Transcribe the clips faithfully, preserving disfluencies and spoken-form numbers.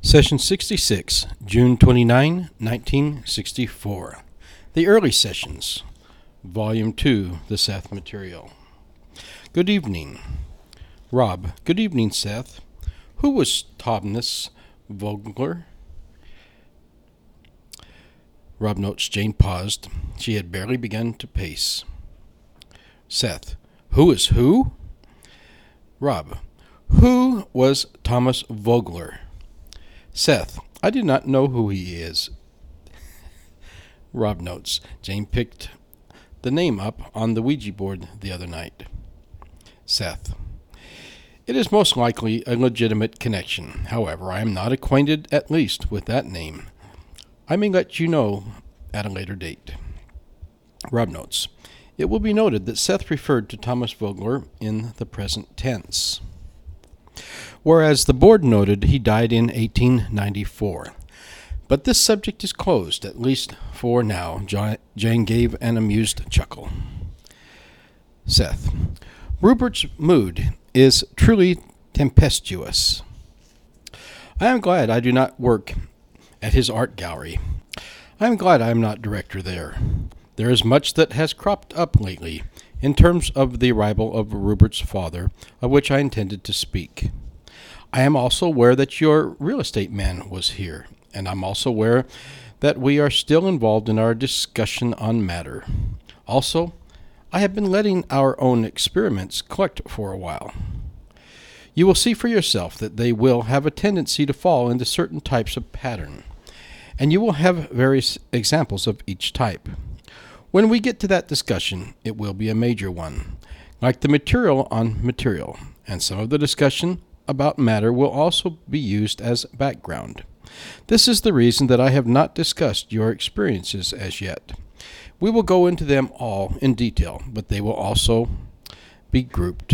Session sixty-six, June twenty-ninth, nineteen sixty-four. The Early Sessions, Volume two, The Seth Material. Good evening. Rob, good evening, Seth. Who was Thomas Vogler? Rob notes Jane paused. She had barely begun to pace. Seth, who is who? Rob, who was Thomas Vogler? Seth, I do not know who he is. Rob notes, Jane picked the name up on the Ouija board the other night. Seth, it is most likely a legitimate connection. However, I am not acquainted, at least, with that name. I may let you know at a later date. Rob notes, it will be noted that Seth referred to Thomas Vogler in the present tense, whereas the board noted he died in eighteen ninety-four. But this subject is closed, at least for now. Jane gave an amused chuckle. Seth, Rupert's mood is truly tempestuous. I am glad I do not work at his art gallery. I am glad I am not director there. There is much that has cropped up lately in terms of the arrival of Rupert's father, of which I intended to speak. I am also aware that your real estate man was here, and I'm also aware that we are still involved in our discussion on matter. Also, I have been letting our own experiments collect for a while. You will see for yourself that they will have a tendency to fall into certain types of pattern, and you will have various examples of each type. When we get to that discussion, it will be a major one, like the material on material, and some of the discussion about matter will also be used as background. This is the reason that I have not discussed your experiences as yet. We will go into them all in detail, but they will also be grouped.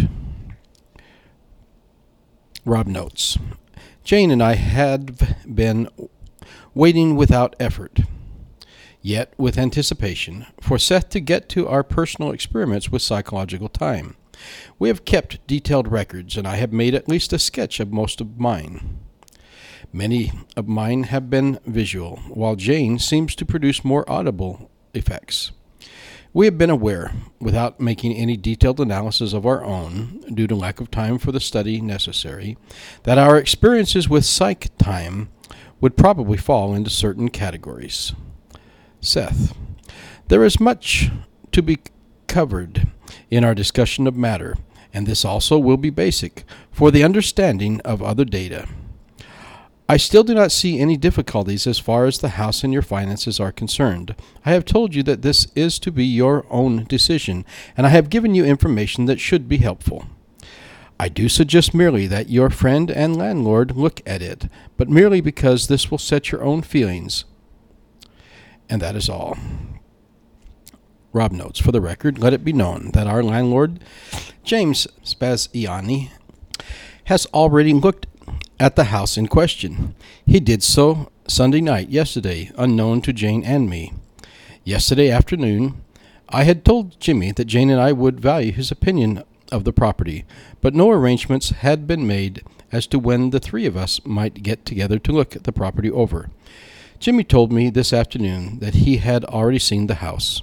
Rob notes, Jane and I had been waiting without effort, yet with anticipation, for Seth to get to our personal experiments with psychological time. We have kept detailed records, and I have made at least a sketch of most of mine. Many of mine have been visual, while Jane seems to produce more audible effects. We have been aware, without making any detailed analysis of our own, due to lack of time for the study necessary, that our experiences with psych time would probably fall into certain categories. Seth, there is much to be covered in our discussion of matter, and this also will be basic for the understanding of other data. I still do not see any difficulties as far as the house and your finances are concerned. I have told you that this is to be your own decision, and I have given you information that should be helpful. I do suggest merely that your friend and landlord look at it, but merely because this will set your own feelings, and that is all. Rob notes, for the record, let it be known that our landlord, James Spaziani, has already looked at the house in question. He did so Sunday night, yesterday, unknown to Jane and me. Yesterday afternoon, I had told Jimmy that Jane and I would value his opinion of the property, but no arrangements had been made as to when the three of us might get together to look at the property over. Jimmy told me this afternoon that he had already seen the house.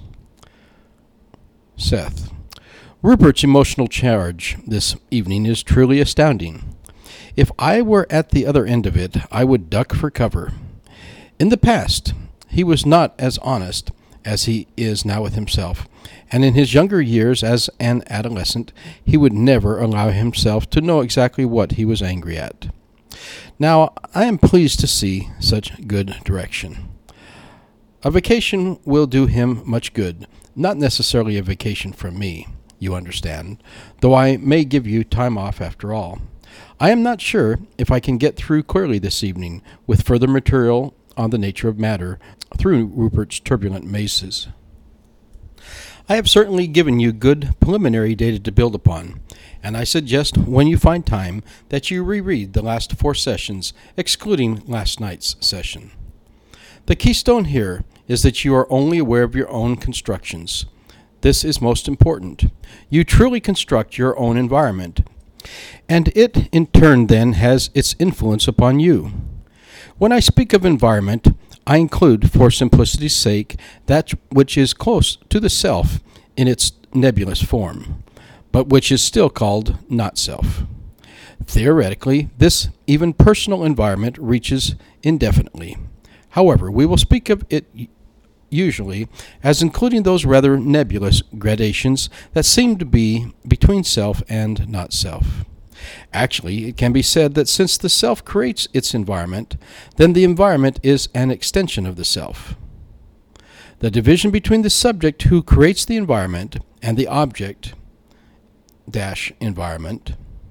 Seth, Rupert's emotional charge this evening is truly astounding. If I were at the other end of it, I would duck for cover. In the past, he was not as honest as he is now with himself, and in his younger years as an adolescent, he would never allow himself to know exactly what he was angry at. Now, I am pleased to see such good direction. A vacation will do him much good, not necessarily a vacation from me, you understand, though I may give you time off after all. I am not sure if I can get through clearly this evening with further material on the nature of matter through Rupert's turbulent mazes. I have certainly given you good preliminary data to build upon, and I suggest when you find time that you reread the last four sessions, excluding last night's session. The keystone here is that you are only aware of your own constructions. This is most important. You truly construct your own environment, and it in turn then has its influence upon you. When I speak of environment, I include, for simplicity's sake, that which is close to the self in its nebulous form, but which is still called not self. Theoretically, this even personal environment reaches indefinitely. However, we will speak of it usually as including those rather nebulous gradations that seem to be between self and not self. Actually, it can be said that since the self creates its environment, then the environment is an extension of the self. The division between the subject who creates the environment and the object dash environment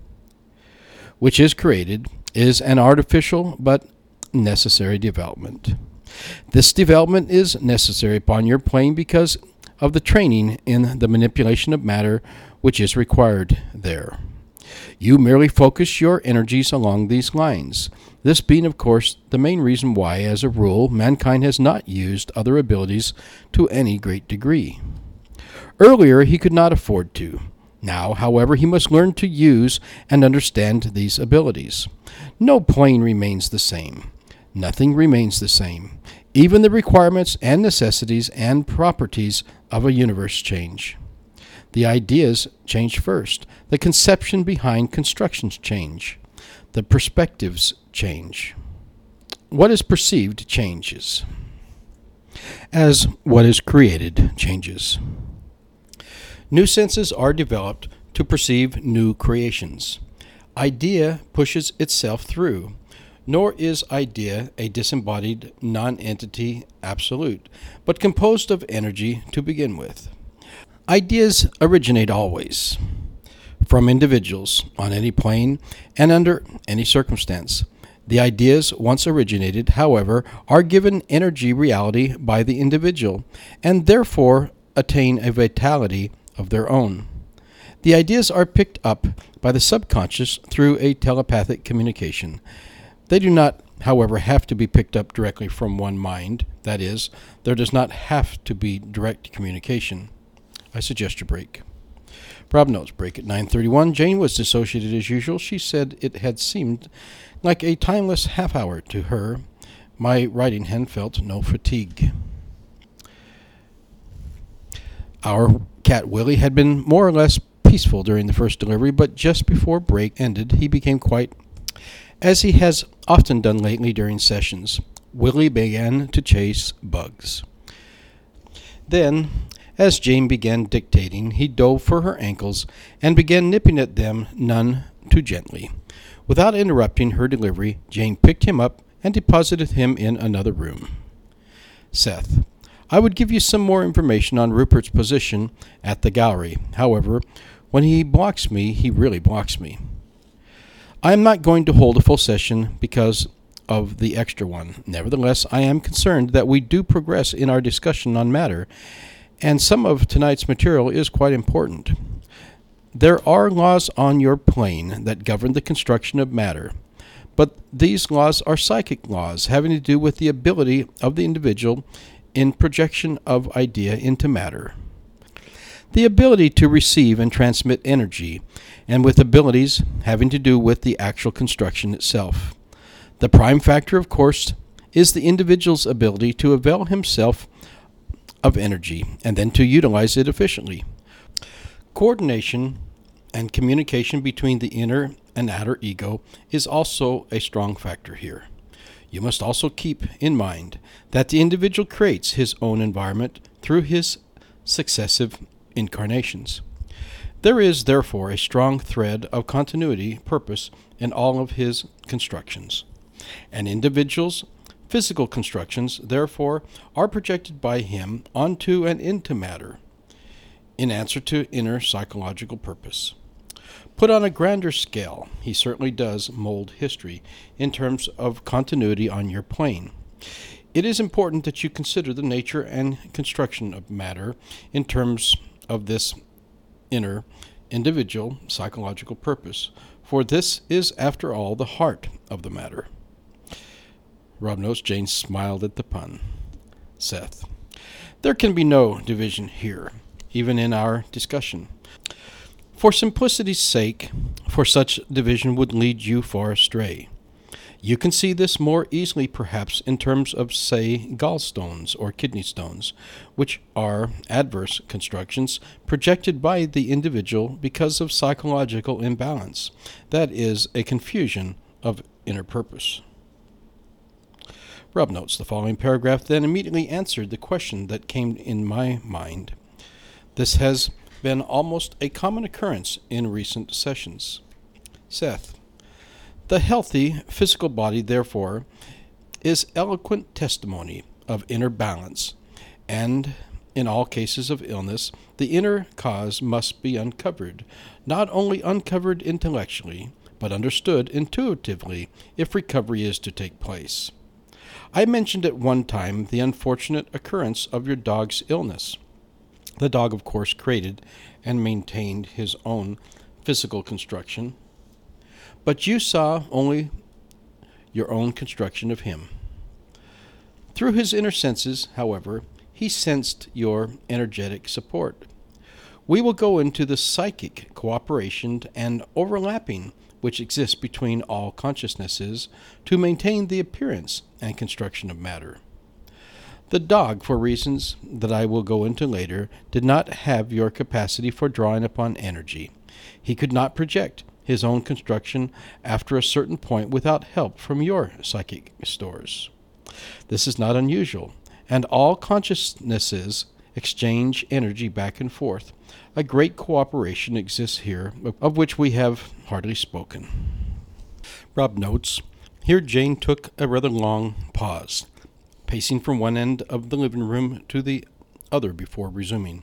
which is created is an artificial but necessary development. This development is necessary upon your plane because of the training in the manipulation of matter which is required there. You merely focus your energies along these lines, this being, of course, the main reason why, as a rule, mankind has not used other abilities to any great degree. Earlier, he could not afford to. Now, however, he must learn to use and understand these abilities. No plane remains the same. Nothing remains the same. Even the requirements and necessities and properties of a universe change. The ideas change first. The conception behind constructions change. The perspectives change. What is perceived changes, as what is created changes. New senses are developed to perceive new creations. Idea pushes itself through, nor is idea a disembodied non-entity absolute, but composed of energy to begin with. Ideas originate always, from individuals, on any plane, and under any circumstance. The ideas once originated, however, are given energy reality by the individual, and therefore attain a vitality of their own. The ideas are picked up by the subconscious through a telepathic communication. They do not, however, have to be picked up directly from one mind. That is, there does not have to be direct communication. I suggest you break. Rob notes, break at nine thirty-one. Jane was dissociated as usual. She said it had seemed like a timeless half hour to her. My writing hand felt no fatigue. Our cat Willie had been more or less peaceful during the first delivery, but just before break ended, he became quite, as he has often done lately during sessions. Willie began to chase bugs. Then, as Jane began dictating, he dove for her ankles and began nipping at them none too gently. Without interrupting her delivery, Jane picked him up and deposited him in another room. Seth, I would give you some more information on Rupert's position at the gallery. However, when he blocks me, he really blocks me. I am not going to hold a full session because of the extra one. Nevertheless, I am concerned that we do progress in our discussion on matter, and some of tonight's material is quite important. There are laws on your plane that govern the construction of matter, but these laws are psychic laws having to do with the ability of the individual in projection of idea into matter, the ability to receive and transmit energy, and with abilities having to do with the actual construction itself. The prime factor, of course, is the individual's ability to avail himself of energy and then to utilize it efficiently. Coordination and communication between the inner and outer ego is also a strong factor here. You must also keep in mind that the individual creates his own environment through his successive incarnations. There is, therefore, a strong thread of continuity, purpose in all of his constructions. An individual's physical constructions, therefore, are projected by him onto and into matter in answer to inner psychological purpose. Put on a grander scale, he certainly does mold history in terms of continuity on your plane. It is important that you consider the nature and construction of matter in terms of this inner individual psychological purpose, for this is, after all, the heart of the matter. Rob knows Jane smiled at the pun. Seth, there can be no division here, even in our discussion. For simplicity's sake, for such division would lead you far astray. You can see this more easily perhaps in terms of, say, gallstones or kidney stones, which are adverse constructions projected by the individual because of psychological imbalance, that is, a confusion of inner purpose. Rob notes the following paragraph then immediately answered the question that came in my mind. This has been almost a common occurrence in recent sessions. Seth, the healthy physical body, therefore, is eloquent testimony of inner balance, and in all cases of illness, the inner cause must be uncovered, not only uncovered intellectually, but understood intuitively if recovery is to take place. I mentioned at one time the unfortunate occurrence of your dog's illness. The dog, of course, created and maintained his own physical construction, but you saw only your own construction of him. Through his inner senses, however, he sensed your energetic support. We will go into the psychic cooperation and overlapping which exists between all consciousnesses to maintain the appearance and construction of matter. The dog, for reasons that I will go into later, did not have your capacity for drawing upon energy. He could not project his own construction after a certain point without help from your psychic stores. This is not unusual, and all consciousnesses exchange energy back and forth. A great cooperation exists here, of which we have hardly spoken. Rob notes, here Jane took a rather long pause, pacing from one end of the living room to the other before resuming.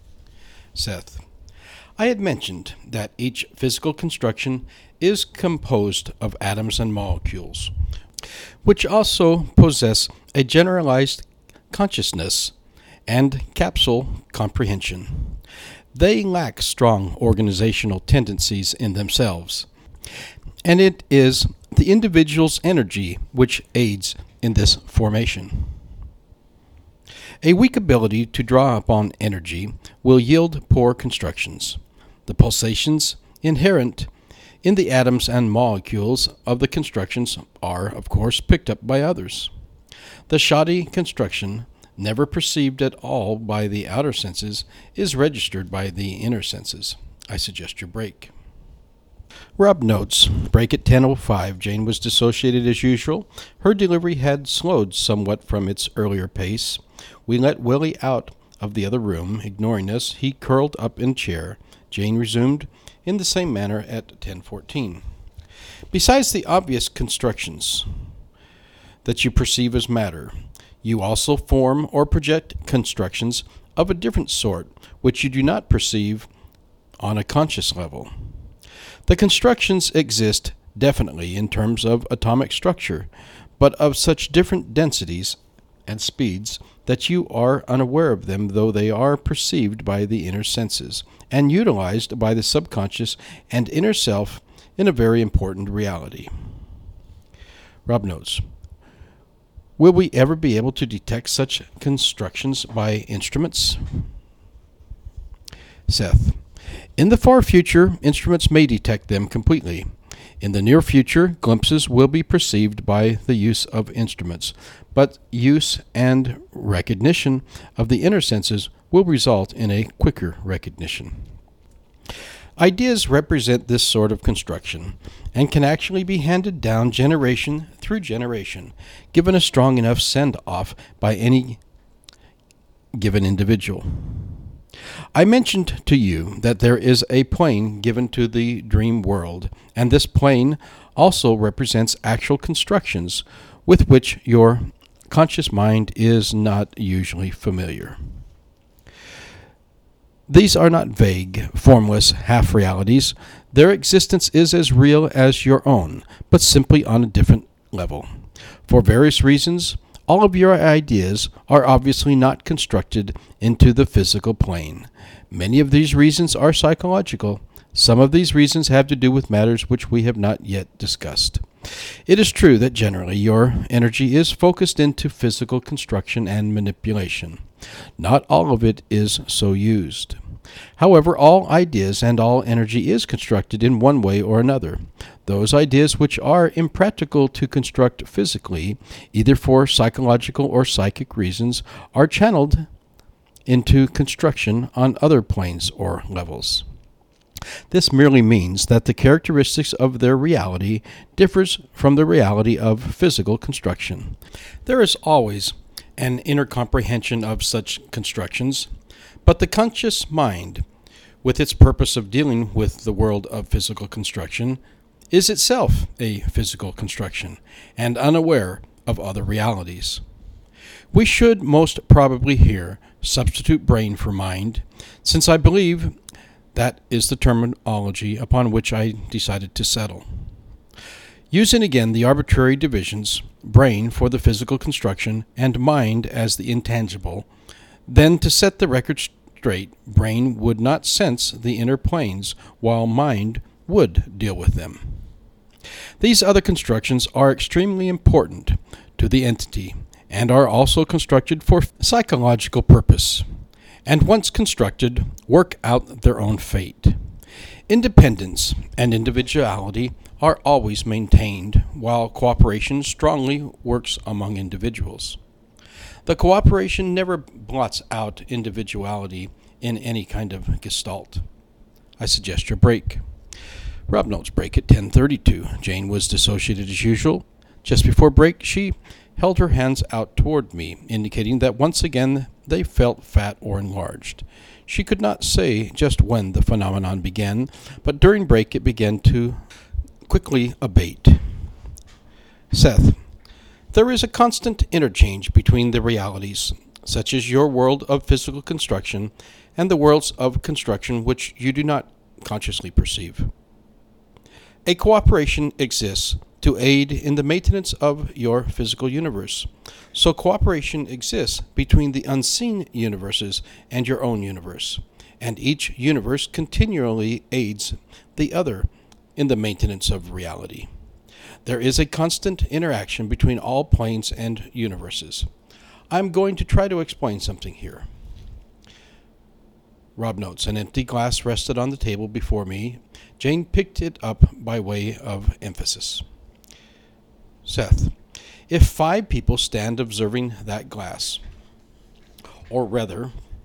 Seth, I had mentioned that each physical construction is composed of atoms and molecules, which also possess a generalized consciousness and capsule comprehension. They lack strong organizational tendencies in themselves, and it is the individual's energy which aids in this formation. A weak ability to draw upon energy will yield poor constructions. The pulsations inherent in the atoms and molecules of the constructions are, of course, picked up by others. The shoddy construction, never perceived at all by the outer senses, is registered by the inner senses. I suggest your break. Rob notes, break at ten oh five. Jane was dissociated as usual. Her delivery had slowed somewhat from its earlier pace. We let Willie out of the other room. Ignoring us, he curled up in a chair. Jane resumed in the same manner at ten fourteen. Besides the obvious constructions that you perceive as matter, you also form or project constructions of a different sort, which you do not perceive on a conscious level. The constructions exist definitely in terms of atomic structure, but of such different densities and speeds that you are unaware of them, though they are perceived by the inner senses and utilized by the subconscious and inner self in a very important reality. Rob notes, will we ever be able to detect such constructions by instruments? Seth, in the far future, instruments may detect them completely. In the near future, glimpses will be perceived by the use of instruments, but use and recognition of the inner senses will result in a quicker recognition. Ideas represent this sort of construction and can actually be handed down generation through generation, given a strong enough send-off by any given individual. I mentioned to you that there is a plane given to the dream world, and this plane also represents actual constructions with which your conscious mind is not usually familiar. These are not vague, formless half-realities. Their existence is as real as your own, but simply on a different level. For various reasons, all of your ideas are obviously not constructed into the physical plane. Many of these reasons are psychological. Some of these reasons have to do with matters which we have not yet discussed. It is true that generally your energy is focused into physical construction and manipulation. Not all of it is so used. However, all ideas and all energy is constructed in one way or another. Those ideas which are impractical to construct physically, either for psychological or psychic reasons, are channeled into construction on other planes or levels. This merely means that the characteristics of their reality differs from the reality of physical construction. There is always an inner comprehension of such constructions, but the conscious mind, with its purpose of dealing with the world of physical construction, is itself a physical construction, and unaware of other realities. We should most probably here substitute brain for mind, since I believe that is the terminology upon which I decided to settle. Using again the arbitrary divisions, brain for the physical construction and mind as the intangible, then to set the record straight, brain would not sense the inner planes, while mind would deal with them. These other constructions are extremely important to the entity and are also constructed for psychological purpose, and once constructed, work out their own fate. Independence and individuality are always maintained, while cooperation strongly works among individuals. The cooperation never blots out individuality in any kind of gestalt. I suggest your break. Rob notes break at ten thirty-two. Jane was dissociated as usual. Just before break, she held her hands out toward me, indicating that once again they felt fat or enlarged. She could not say just when the phenomenon began, but during break it began to quickly abate. Seth, there is a constant interchange between the realities, such as your world of physical construction and the worlds of construction which you do not consciously perceive. A cooperation exists to aid in the maintenance of your physical universe. So cooperation exists between the unseen universes and your own universe, and each universe continually aids the other in the maintenance of reality. There is a constant interaction between all planes and universes. I'm going to try to explain something here. Rob notes, an empty glass rested on the table before me. Jane picked it up by way of emphasis. Seth, if five people stand observing that glass, or rather,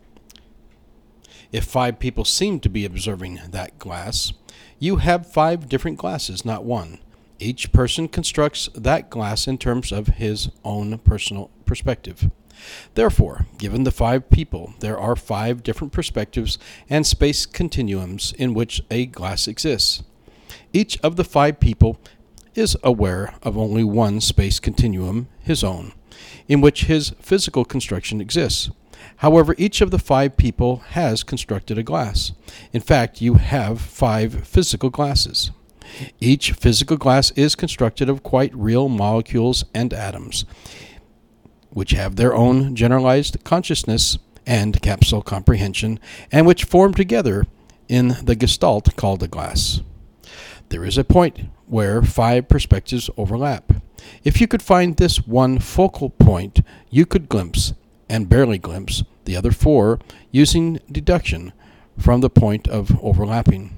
if five people seem to be observing that glass, you have five different glasses, not one. Each person constructs that glass in terms of his own personal perspective. Therefore, given the five people, there are five different perspectives and space continuums in which a glass exists. Each of the five people is aware of only one space continuum, his own, in which his physical construction exists. However, each of the five people has constructed a glass. In fact, you have five physical glasses. Each physical glass is constructed of quite real molecules and atoms, which have their own generalized consciousness and capsule comprehension, and which form together in the gestalt called a glass. There is a point where five perspectives overlap. If you could find this one focal point, you could glimpse, and barely glimpse, the other four using deduction from the point of overlapping.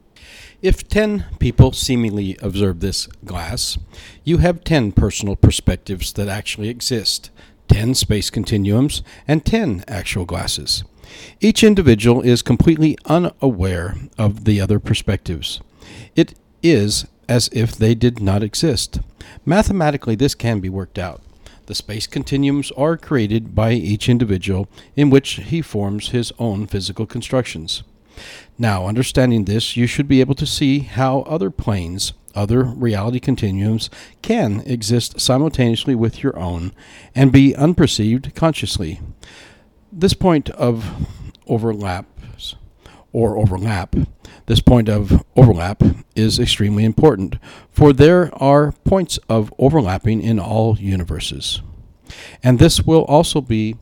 If ten people seemingly observe this glass, you have ten personal perspectives that actually exist, ten space continuums, and ten actual glasses. Each individual is completely unaware of the other perspectives. It is as if they did not exist. Mathematically, this can be worked out. The space continuums are created by each individual in which he forms his own physical constructions. Now, understanding this, you should be able to see how other planes, other reality continuums, can exist simultaneously with your own and be unperceived consciously. This point of overlaps or overlap, this point of overlap is extremely important, for there are points of overlapping in all universes. And this will also be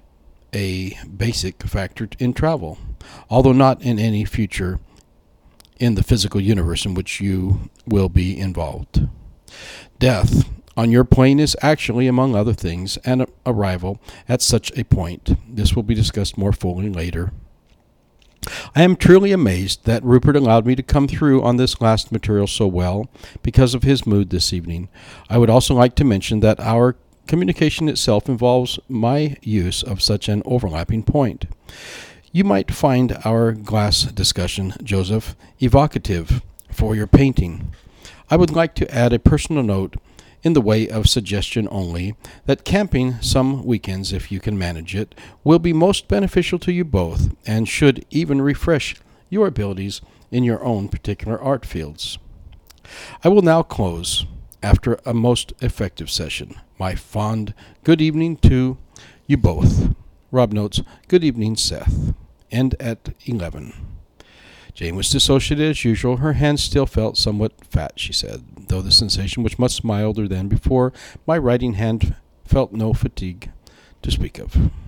a basic factor in travel, although not in any future in the physical universe in which you will be involved. Death on your plane is actually, among other things, an arrival at such a point. This will be discussed more fully later. I am truly amazed that Rupert allowed me to come through on this last material so well because of his mood this evening. I would also like to mention that our communication itself involves my use of such an overlapping point. You might find our glass discussion, Joseph, evocative for your painting. I would like to add a personal note in the way of suggestion only, that camping some weekends, if you can manage it, will be most beneficial to you both and should even refresh your abilities in your own particular art fields. I will now close, after a most effective session, my fond good evening to you both. Rob notes, good evening, Seth. End at eleven. Jane was dissociated as usual. Her hands still felt somewhat fat, she said, though the sensation was much milder than before. My writing hand felt no fatigue to speak of.